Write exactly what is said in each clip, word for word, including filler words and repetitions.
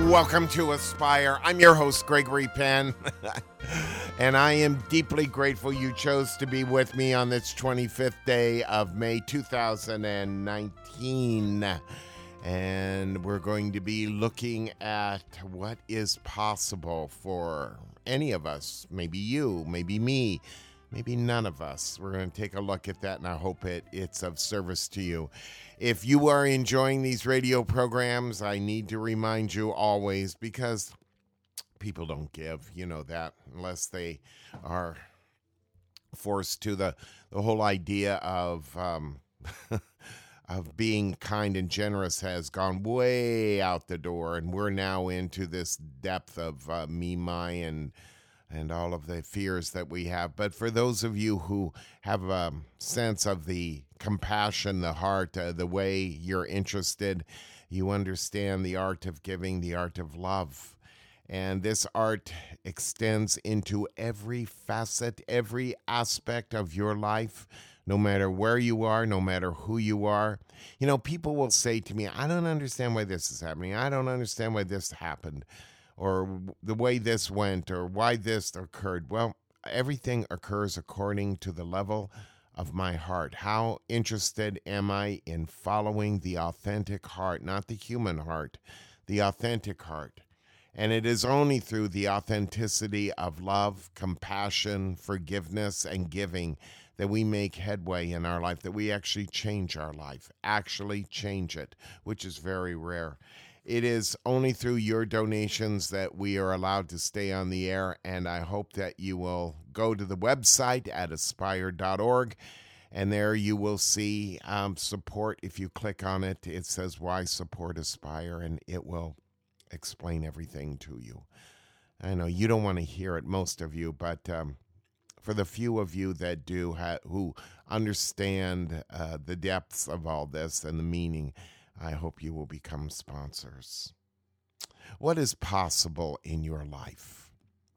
Welcome to Aspire. I'm your host, Gregory Penn, and I am deeply grateful you chose to be with me on this twenty-fifth day of May two thousand nineteen. And we're going to be looking at what is possible for any of us, maybe you, maybe me, maybe none of us. We're going to take a look at that, and I hope it, it's of service to you. If you are enjoying these radio programs, I need to remind you always, because people don't give, you know that, unless they are forced to. The, the whole idea of um, of being kind and generous has gone way out the door, and we're now into this depth of uh, me, my, and and all of the fears that we have. But for those of you who have a sense of the compassion, the heart, uh, the way you're interested, you understand the art of giving, the art of love. And this art extends into every facet, every aspect of your life, no matter where you are, no matter who you are. You know, people will say to me, I don't understand why this is happening. I don't understand why this happened, or the way this went, or why this occurred. Well, everything occurs according to the level of my heart. How interested am I in following the authentic heart, not the human heart, the authentic heart? And it is only through the authenticity of love, compassion, forgiveness, and giving that we make headway in our life, that we actually change our life, actually change it, which is very rare. It is only through your donations that we are allowed to stay on the air, and I hope that you will go to the website at aspire dot org, and there you will see um, support. If you click on it, it says Why Support Aspire, and it will explain everything to you. I know you don't want to hear it, most of you, but um, for the few of you that do, ha- who understand uh, the depths of all this and the meaning, I hope you will become sponsors. What is possible in your life?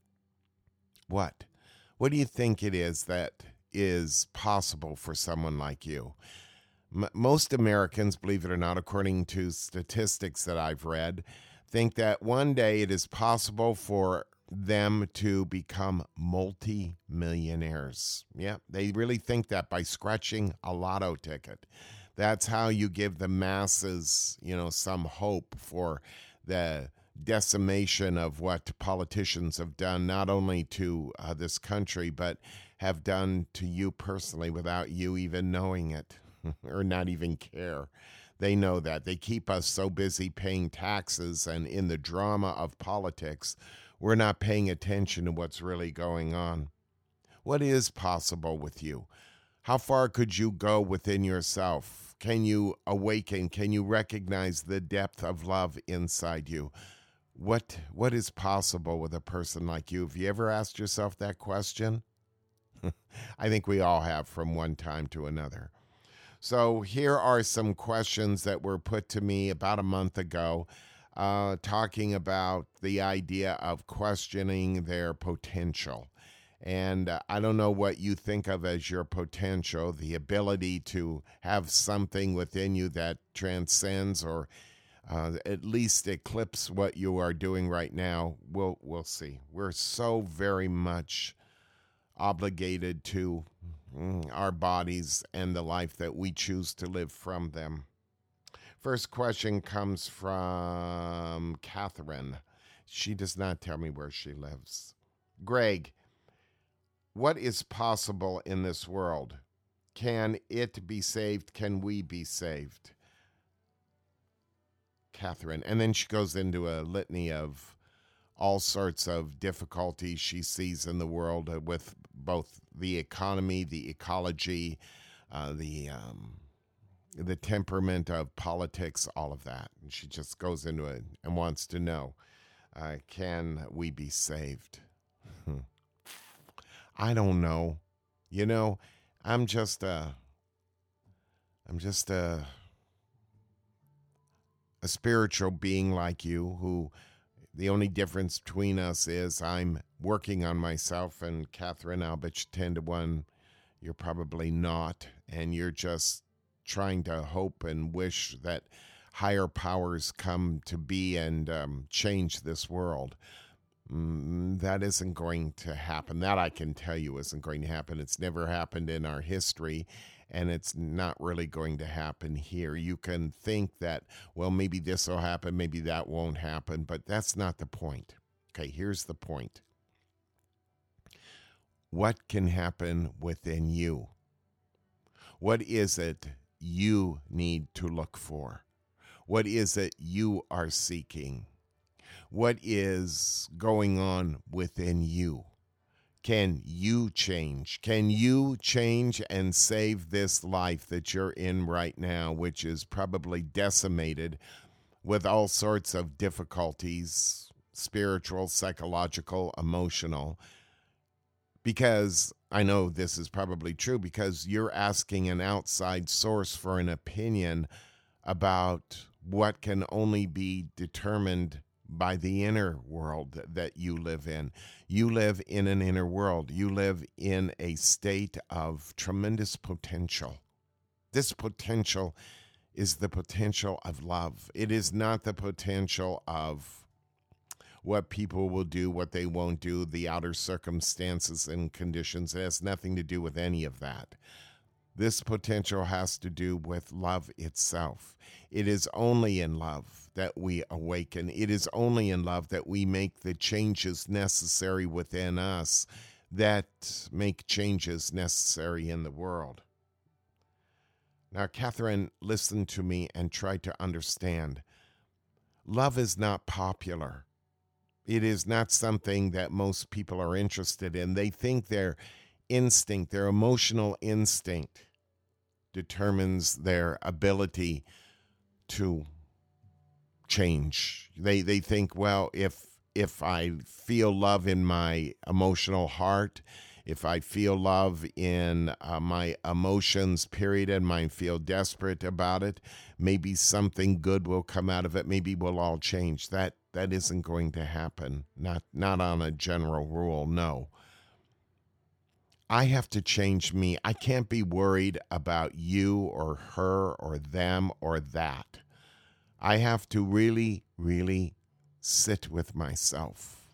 What? What do you think it is that is possible for someone like you? M- most Americans, believe it or not, according to statistics that I've read, think that one day it is possible for them to become multi-millionaires. Yeah, they really think that by scratching a lotto ticket. That's how you give the masses, you know, some hope for the decimation of what politicians have done, not only to uh, this country, but have done to you personally without you even knowing it or not even care. They know that. They keep us so busy paying taxes, and in the drama of politics, we're not paying attention to what's really going on. What is possible with you? How far could you go within yourself? Can you awaken? Can you recognize the depth of love inside you? What What is possible with a person like you? Have you ever asked yourself that question? I think we all have, from one time to another. So here are some questions that were put to me about a month ago, uh, talking about the idea of questioning their potential. And uh, I don't know what you think of as your potential, the ability to have something within you that transcends or uh, at least eclipse what you are doing right now. We'll, we'll see. We're so very much obligated to mm, our bodies and the life that we choose to live from them. First question comes from Catherine. She does not tell me where she lives. Greg, what is possible in this world? Can it be saved? Can we be saved? Catherine. And then she goes into a litany of all sorts of difficulties she sees in the world uh, with both the economy, the ecology, uh, the um, the temperament of politics, all of that. And she just goes into it and wants to know, uh, can we be saved? I don't know. You know, I'm just a, I'm just a, a spiritual being like you, who the only difference between us is I'm working on myself, and Catherine, I'll bet you ten to one, you're probably not, and you're just trying to hope and wish that higher powers come to be and um, change this world. Mm, that isn't going to happen. That I can tell you isn't going to happen. It's never happened in our history, and it's not really going to happen here. You can think that, well, maybe this will happen, maybe that won't happen, but that's not the point. Okay, here's the point. What can happen within you? What is it you need to look for? What is it you are seeking? What is going on within you? Can you change? Can you change and save this life that you're in right now, which is probably decimated with all sorts of difficulties, spiritual, psychological, emotional? Because I know this is probably true, because you're asking an outside source for an opinion about what can only be determined by the inner world that you live in. You live in an inner world. You live in a state of tremendous potential. This potential is the potential of love. It is not the potential of what people will do, what they won't do, the outer circumstances and conditions. It has nothing to do with any of that. This potential has to do with love itself. It is only in love that we awaken. It is only in love that we make the changes necessary within us that make changes necessary in the world. Now, Catherine, listen to me and try to understand. Love is not popular. It is not something that most people are interested in. They think their instinct, their emotional instinct, determines their ability to change. They they think, well, if if I feel love in my emotional heart, if I feel love in uh, my emotions, period, and I feel desperate about it, maybe something good will come out of it. Maybe we'll all change. That that isn't going to happen. Not not on a general rule, no. I have to change me. I can't be worried about you or her or them or that. I have to really, really sit with myself.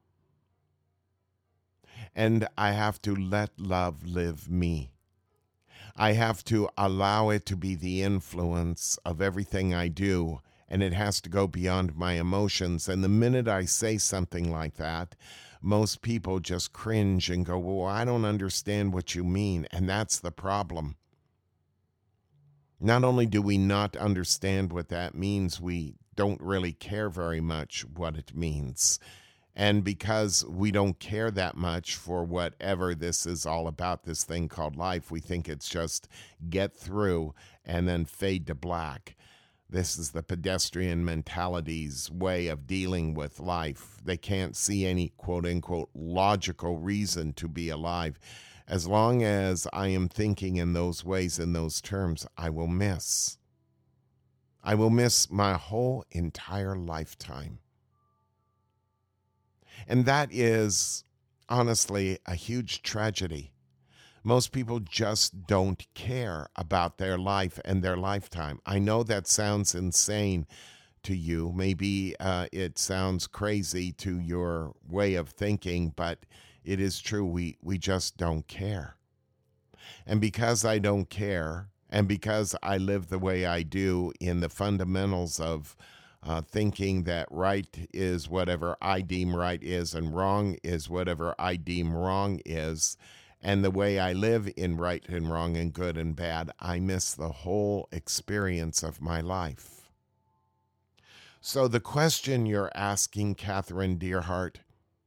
And I have to let love live me. I have to allow it to be the influence of everything I do, and it has to go beyond my emotions. And the minute I say something like that, most people just cringe and go, well, I don't understand what you mean. And that's the problem. Not only do we not understand what that means, we don't really care very much what it means. And because we don't care that much for whatever this is all about, this thing called life, we think it's just get through and then fade to black. This is the pedestrian mentality's way of dealing with life. They can't see any quote-unquote logical reason to be alive. As long as I am thinking in those ways, in those terms, I will miss. I will miss my whole entire lifetime. And that is, honestly, a huge tragedy. Most people just don't care about their life and their lifetime. I know that sounds insane to you. Maybe uh, it sounds crazy to your way of thinking, but it is true. We, we just don't care. And because I don't care, and because I live the way I do in the fundamentals of Uh, thinking that right is whatever I deem right is and wrong is whatever I deem wrong is, and the way I live in right and wrong and good and bad, I miss the whole experience of my life. So the question you're asking, Catherine Dearheart,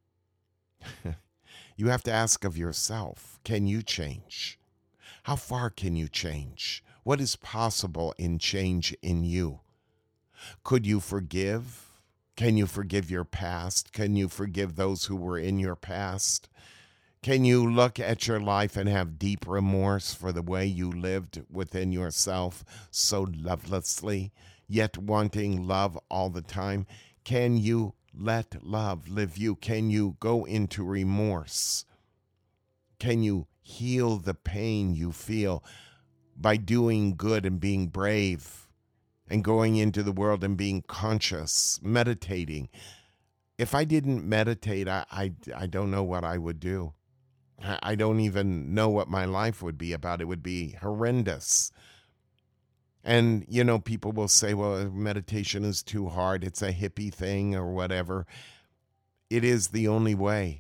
you have to ask of yourself, can you change? How far can you change? What is possible in change in you? Could you forgive? Can you forgive your past? Can you forgive those who were in your past? Can you look at your life and have deep remorse for the way you lived within yourself so lovelessly, yet wanting love all the time? Can you let love live you? Can you go into remorse? Can you heal the pain you feel by doing good and being brave and going into the world and being conscious, meditating. If I didn't meditate, I, I, I don't know what I would do. I, I don't even know what my life would be about. It would be horrendous. And, you know, people will say, well, meditation is too hard. It's a hippie thing or whatever. It is the only way.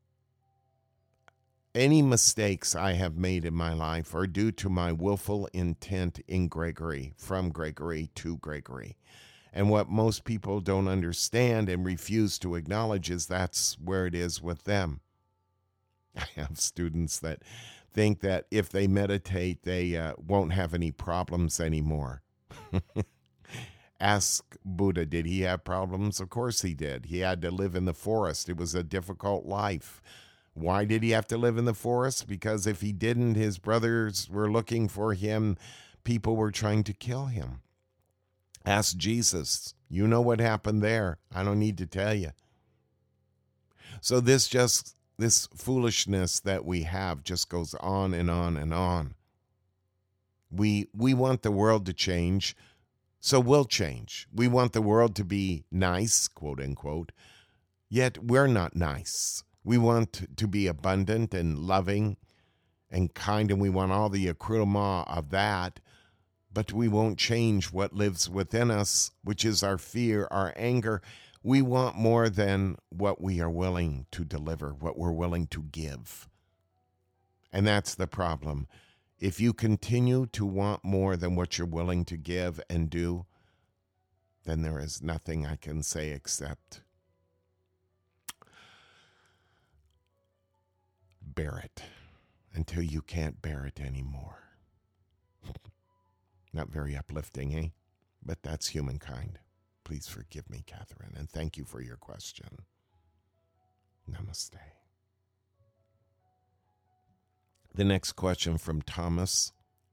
Any mistakes I have made in my life are due to my willful intent in Gregory, from Gregory to Gregory. And what most people don't understand and refuse to acknowledge is that's where it is with them. I have students that think that if they meditate, they uh, won't have any problems anymore. Ask Buddha, did he have problems? Of course he did. He had to live in the forest. It was a difficult life. Why did he have to live in the forest? Because if he didn't, his brothers were looking for him. People were trying to kill him. Ask Jesus. You know what happened there. I don't need to tell you. So this just, this foolishness that we have just goes on and on and on. We, we want the world to change, so we'll change. We want the world to be nice, quote unquote, yet we're not nice. We want to be abundant and loving and kind, and we want all the accoutrement of that, but we won't change what lives within us, which is our fear, our anger. We want more than what we are willing to deliver, what we're willing to give. And that's the problem. If you continue to want more than what you're willing to give and do, then there is nothing I can say except bear it until you can't bear it anymore. Not very uplifting, eh? But that's humankind. Please forgive me, Catherine, and thank you for your question. Namaste. The next question from Thomas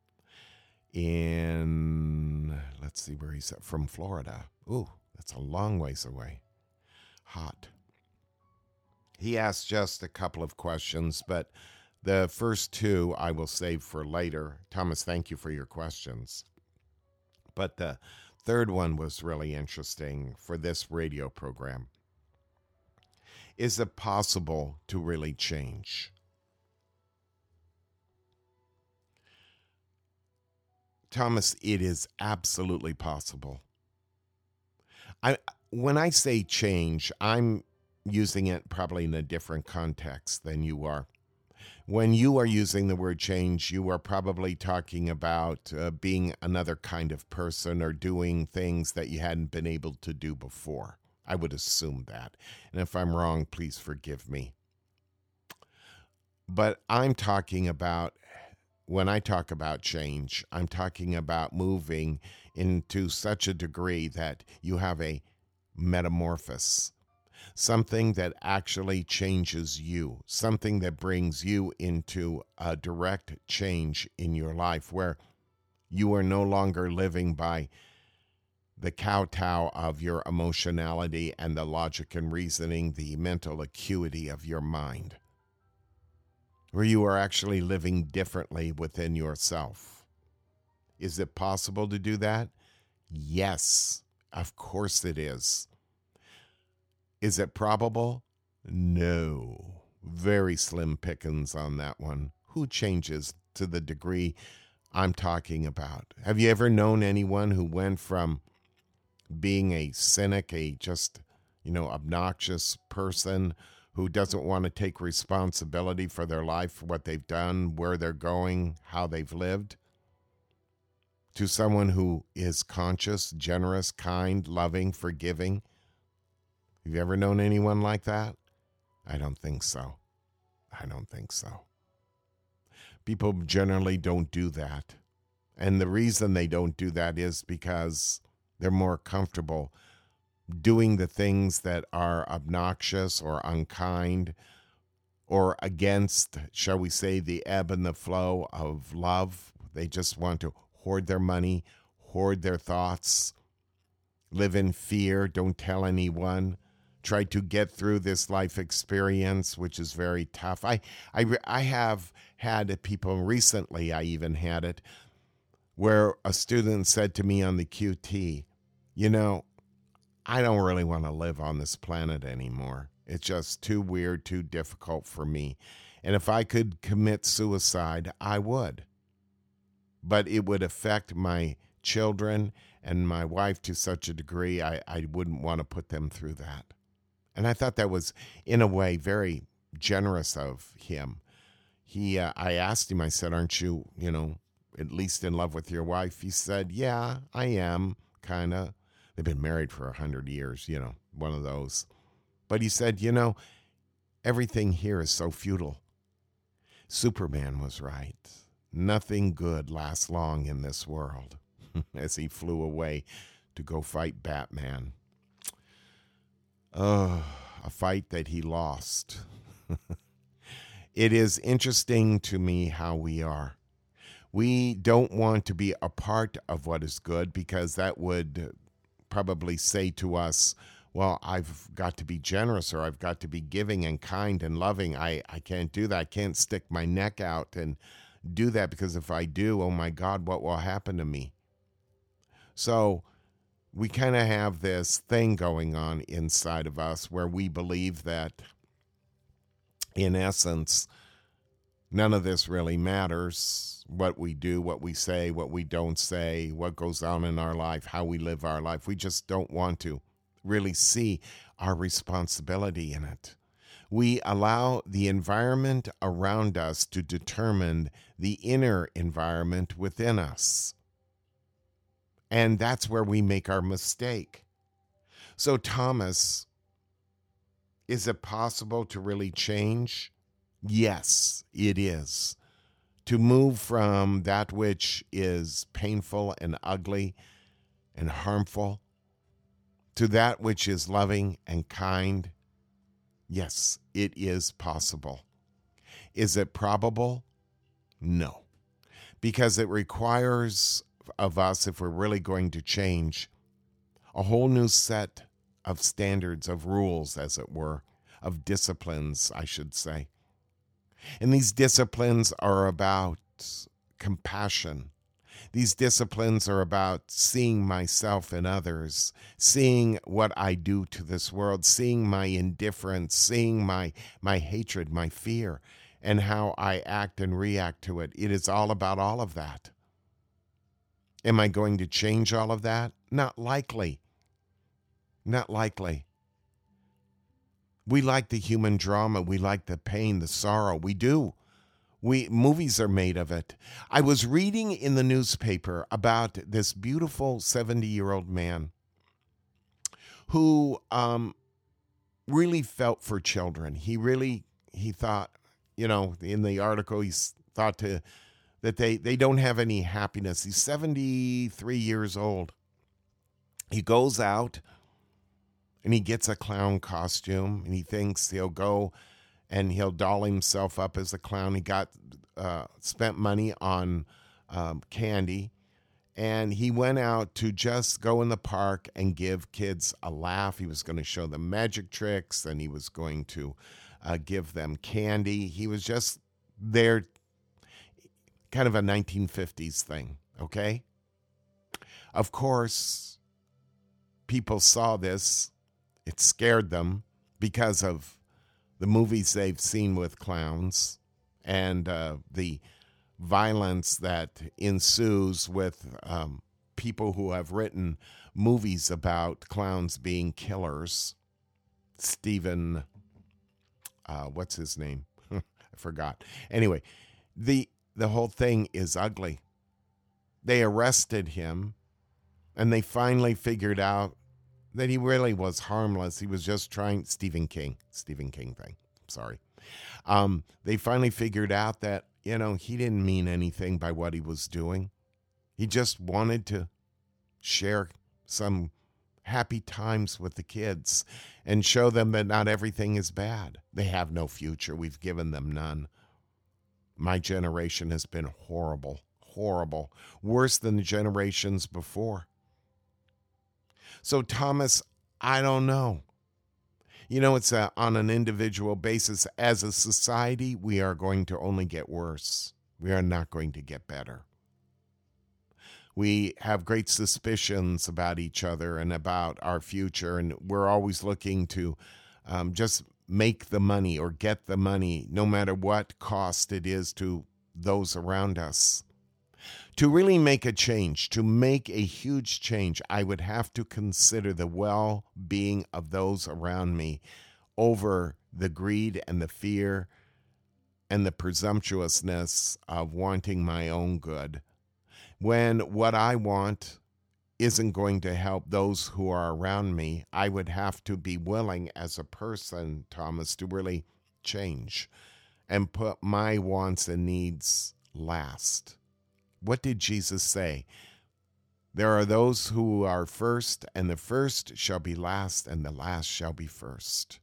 in, let's see where he's at, from Florida. Ooh, that's a long ways away. Hot. He asked just a couple of questions, but the first two I will save for later. Thomas, thank you for your questions. But the third one was really interesting for this radio program. Is it possible to really change? Thomas, it is absolutely possible. I when I say change, I'm using it probably in a different context than you are. When you are using the word change, you are probably talking about uh, being another kind of person or doing things that you hadn't been able to do before. I would assume that. And if I'm wrong, please forgive me. But I'm talking about, when I talk about change, I'm talking about moving into such a degree that you have a metamorphosis. Something that actually changes you, something that brings you into a direct change in your life where you are no longer living by the kowtow of your emotionality and the logic and reasoning, the mental acuity of your mind, where you are actually living differently within yourself. Is it possible to do that? Yes, of course it is. Is it probable? No. Very slim pickings on that one. Who changes to the degree I'm talking about? Have you ever known anyone who went from being a cynic, a just, you know, obnoxious person who doesn't want to take responsibility for their life, what they've done, where they're going, how they've lived, to someone who is conscious, generous, kind, loving, forgiving? Have you ever known anyone like that? I don't think so. I don't think so. People generally don't do that. And the reason they don't do that is because they're more comfortable doing the things that are obnoxious or unkind or against, shall we say, the ebb and the flow of love. They just want to hoard their money, hoard their thoughts, live in fear, don't tell anyone. Try to get through this life experience, which is very tough. I, I, I have had people recently, I even had it, where a student said to me on the Q T, you know, I don't really want to live on this planet anymore. It's just too weird, too difficult for me. And if I could commit suicide, I would. But it would affect my children and my wife to such a degree, I, I wouldn't want to put them through that. And I thought that was, in a way, very generous of him. He, uh, I asked him, I said, aren't you, you know, at least in love with your wife? He said, yeah, I am, kind of. They've been married for a hundred years, you know, one of those. But he said, you know, everything here is so futile. Superman was right. Nothing good lasts long in this world, as he flew away to go fight Batman. Oh, a fight that he lost. It is interesting to me how we are. We don't want to be a part of what is good because that would probably say to us, well, I've got to be generous or I've got to be giving and kind and loving. I, I can't do that. I can't stick my neck out and do that because if I do, oh my God, what will happen to me? So we kind of have this thing going on inside of us where we believe that, in essence, none of this really matters. What we do, what we say, what we don't say, what goes on in our life, how we live our life. We just don't want to really see our responsibility in it. We allow the environment around us to determine the inner environment within us. And that's where we make our mistake. So, Thomas, is it possible to really change? Yes, it is. To move from that which is painful and ugly and harmful to that which is loving and kind. Yes, it is possible. Is it probable? No. Because it requires of us, if we're really going to change, a whole new set of standards, of rules, as it were, of disciplines, I should say. And these disciplines are about compassion. These disciplines are about seeing myself in others, seeing what I do to this world, seeing my indifference, seeing my, my hatred, my fear, and how I act and react to it. It is all about all of that. Am I going to change all of that? Not likely. Not likely. We like the human drama. We like the pain, the sorrow. We do. We movies are made of it. I was reading in the newspaper about this beautiful seventy-year-old man who um, really felt for children. He really, he thought, you know, in the article, he thought to that they, they don't have any happiness. He's seventy-three years old. He goes out and he gets a clown costume and he thinks he'll go and he'll doll himself up as a clown. He got uh, spent money on um, candy, and he went out to just go in the park and give kids a laugh. He was going to show them magic tricks, and he was going to uh, give them candy. He was just there, kind of a nineteen fifties thing, okay? Of course, people saw this. It scared them because of the movies they've seen with clowns and uh, the violence that ensues with um, people who have written movies about clowns being killers. Stephen, uh, what's his name? I forgot. Anyway, the the whole thing is ugly. They arrested him, and they finally figured out that he really was harmless. He was just trying, Stephen King, Stephen King thing, sorry. Um, they finally figured out that, you know, he didn't mean anything by what he was doing. He just wanted to share some happy times with the kids and show them that not everything is bad. They have no future. We've given them none. My generation has been horrible, horrible, worse than the generations before. So, Thomas, I don't know. You know, it's a, on an individual basis. As a society, we are going to only get worse. We are not going to get better. We have great suspicions about each other and about our future, and we're always looking to um, just make the money or get the money, no matter what cost it is to those around us. To really make a change, to make a huge change, I would have to consider the well-being of those around me over the greed and the fear and the presumptuousness of wanting my own good, when what I want isn't going to help those who are around me. I would have to be willing as a person, Thomas, to really change and put my wants and needs last. What did Jesus say? There are those who are first, and the first shall be last, and the last shall be first.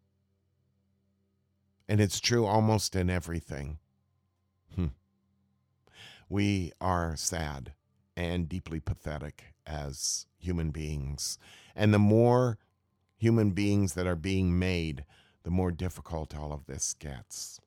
And it's true almost in everything. Hmm. We are sad and deeply pathetic as human beings. And the more human beings that are being made, the more difficult all of this gets.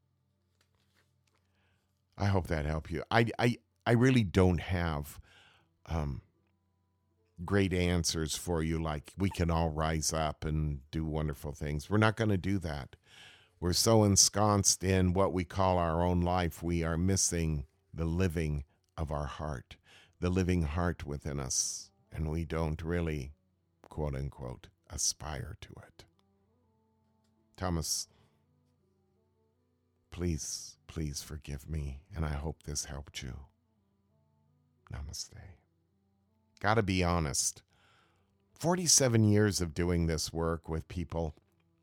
I hope that helped you. I, I, I really don't have um, great answers for you, like we can all rise up and do wonderful things. We're not going to do that. We're so ensconced in what we call our own life, we are missing the living of our heart, the living heart within us, and we don't really, quote unquote, aspire to it. Thomas, please, please forgive me, and I hope this helped you. Namaste. Gotta be honest. forty-seven years of doing this work with people,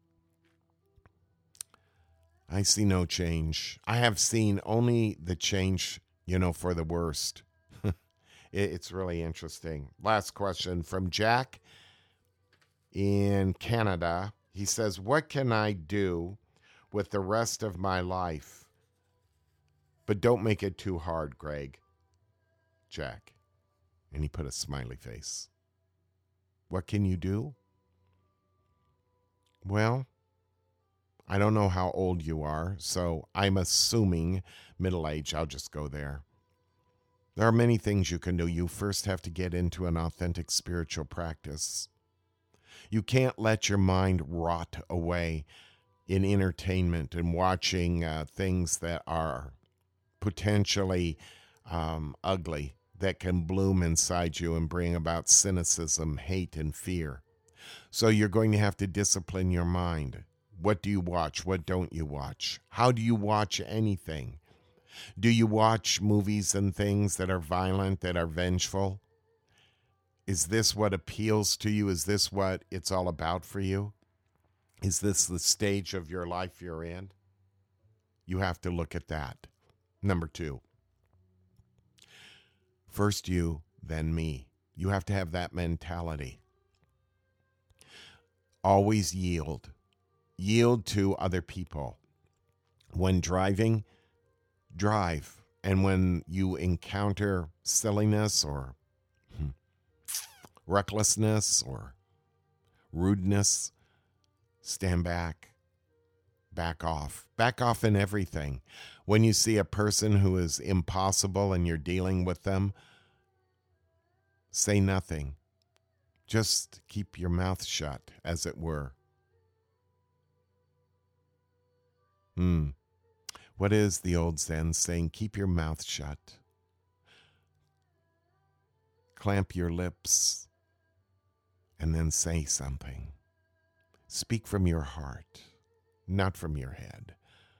I see no change. I have seen only the change, you know, for the worst. It's really interesting. Last question from Jack in Canada. He says, what can I do with the rest of my life? But don't make it too hard, Greg. Jack. And he put a smiley face. What can you do? Well, I don't know how old you are, so I'm assuming middle age. I'll just go there. There are many things you can do. You first have to get into an authentic spiritual practice. You can't let your mind rot away in entertainment and watching uh, things that are potentially um, ugly, that can bloom inside you and bring about cynicism, hate, and fear. So you're going to have to discipline your mind. What do you watch? What don't you watch? How do you watch anything? Do you watch movies and things that are violent, that are vengeful? Is this what appeals to you? Is this what it's all about for you? Is this the stage of your life you're in? You have to look at that. Number two. First you, then me. You have to have that mentality. Always yield. Yield to other people. When driving, drive. And when you encounter silliness or hmm, recklessness or rudeness, stand back. Back off. Back off in everything. When you see a person who is impossible and you're dealing with them, say nothing. Just keep your mouth shut, as it were. Hmm. What is the old Zen saying? Keep your mouth shut. Clamp your lips and then say something. Speak from your heart, not from your head.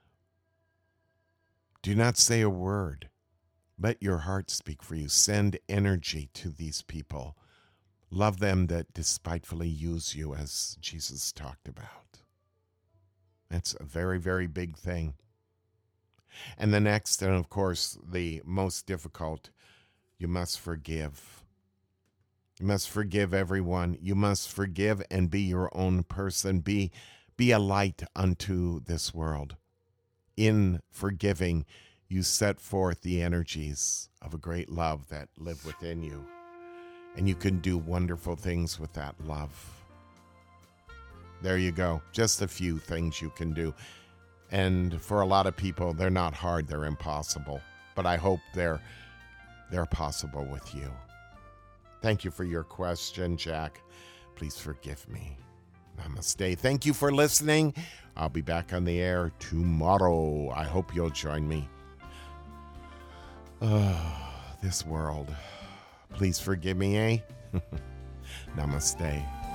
Do not say a word. Let your heart speak for you. Send energy to these people. Love them that despitefully use you, as Jesus talked about. That's a very, very big thing. And the next, and of course, the most difficult, you must forgive. You must forgive everyone. You must forgive and be your own person. Be, be a light unto this world. In forgiving, you set forth the energies of a great love that live within you. And you can do wonderful things with that love. There you go. Just a few things you can do. And for a lot of people, they're not hard, they're impossible. But I hope they're they're possible with you. Thank you for your question, Jack. Please forgive me. Namaste. Thank you for listening. I'll be back on the air tomorrow. I hope you'll join me. Oh, this world. Please forgive me, eh? Namaste.